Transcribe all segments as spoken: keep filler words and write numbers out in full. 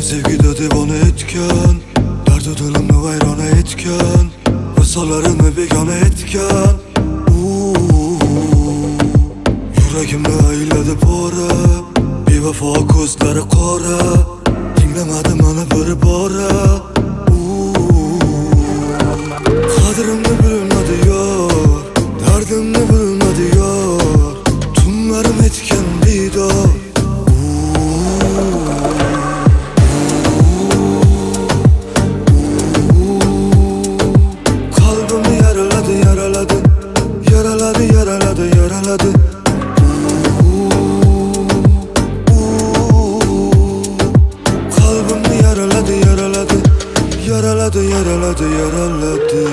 sevgida devona etgan, dardu dilimni vayrona etgan, visollarimni begona etgan. Yuragimni ayladi pora, bevafo ko'zlari qora, tinglamadi mani bir bora. Qadrimni bilmadi yor, dardimni bilmadi yor, tunlarim etgan bedor. Qalbimni yaraladi, yaraladi, yaraladi, yaraladi, yaraladi. Qalbimni yaraladi, yaraladi, yaraladi, yaraladi, yaraladi.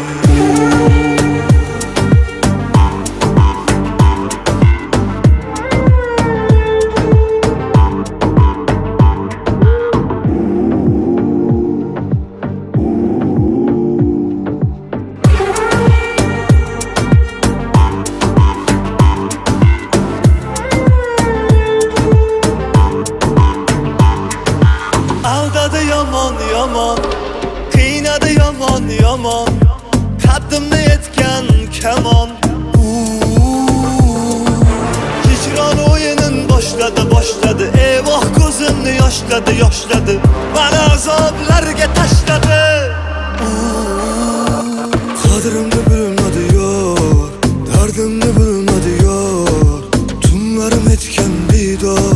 Aldadi yomon yomon, qiynadi yomon yomon, qaddimni etgan kamon. Hijron o'yinin boshladi boshladi, evoh ko'zimni yoshladi yoshladi, mani azoblarga tashladi. Qadrimni bilmadi yor, dardimni bilmadi yor, tunlarim etgan bedor.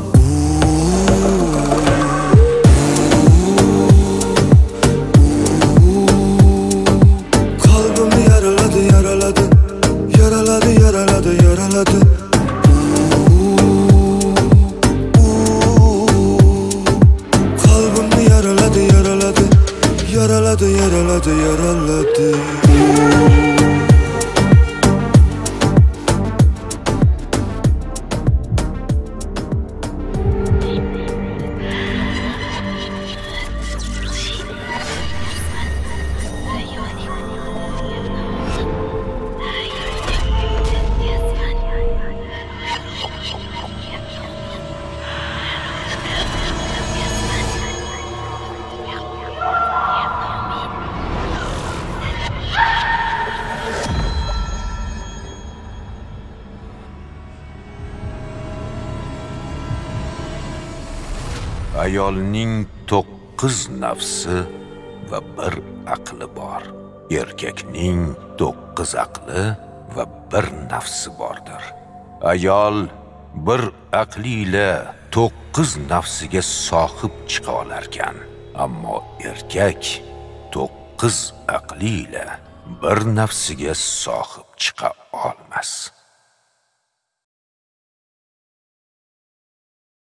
Qalbimni yaraladi, yaraladi, yaraladi, yaraladi, yaraladi. Qalbimni yaraladi, yaraladi, yaraladi, yaraladi, yaraladi. Ayolning to'qqiz nafsi va bir aqli bor. Erkakning to'qqiz aqli va bir nafsi bordir. Ayol bir aqli ila to'qqiz nafsiga sohib chiqa olarkan, ammo erkak to'qqiz aqli ila bir nafsiga sohib chiqa olmas.